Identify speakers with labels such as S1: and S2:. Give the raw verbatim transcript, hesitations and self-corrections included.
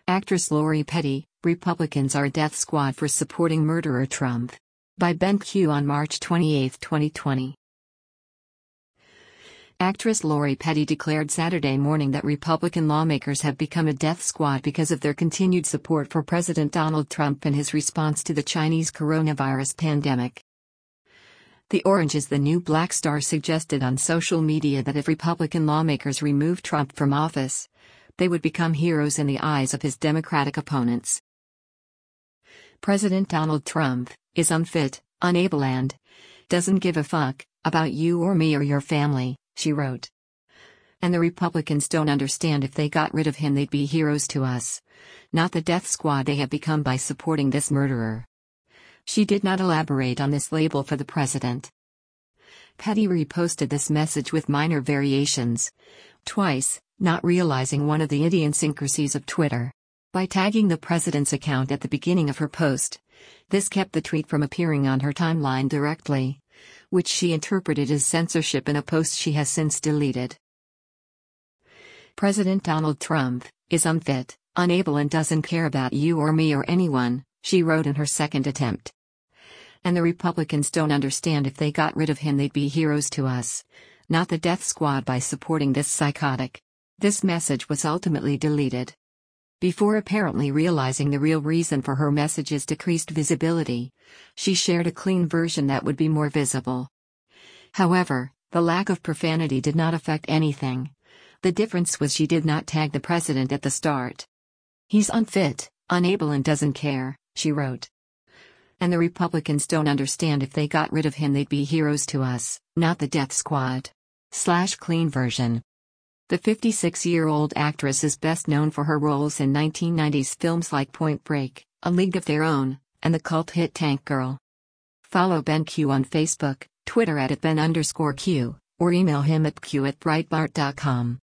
S1: Actress Lori Petty, Republicans are death squad for supporting murderer Trump. By Ben Q on March twenty-eighth, twenty twenty. Actress Lori Petty declared Saturday morning that Republican lawmakers have become a death squad because of their continued support for President Donald Trump and his response to the Chinese coronavirus pandemic. The Orange is the New Black star suggested on social media that if Republican lawmakers remove Trump from office, they would become heroes in the eyes of his Democratic opponents. President Donald Trump is unfit, unable and doesn't give a fuck about you or me or your family, she wrote. And the Republicans don't understand if they got rid of him they'd be heroes to us, not the death squad they have become by supporting this murderer. She did not elaborate on this label for the president. Petty reposted this message with minor variations, twice, not realizing one of the idiosyncrasies of Twitter. By tagging the president's account at the beginning of her post, this kept the tweet from appearing on her timeline directly, which she interpreted as censorship in a post she has since deleted. President Donald Trump is unfit, unable and doesn't care about you or me or anyone, she wrote in her second attempt. And the Republicans don't understand if they got rid of him they'd be heroes to us, not the death squad by supporting this psychotic. This message was ultimately deleted. Before apparently realizing the real reason for her message's decreased visibility, she shared a clean version that would be more visible. However, the lack of profanity did not affect anything. The difference was she did not tag the president at the start. He's unfit, unable and doesn't care, she wrote. And the Republicans don't understand if they got rid of him they'd be heroes to us, not the death squad. Slash clean version. The fifty-six-year-old actress is best known for her roles in nineteen nineties films like Point Break, A League of Their Own, and the cult hit Tank Girl. Follow Ben Q on Facebook, Twitter at Ben underscore Q, or email him at q at breitbart dot com.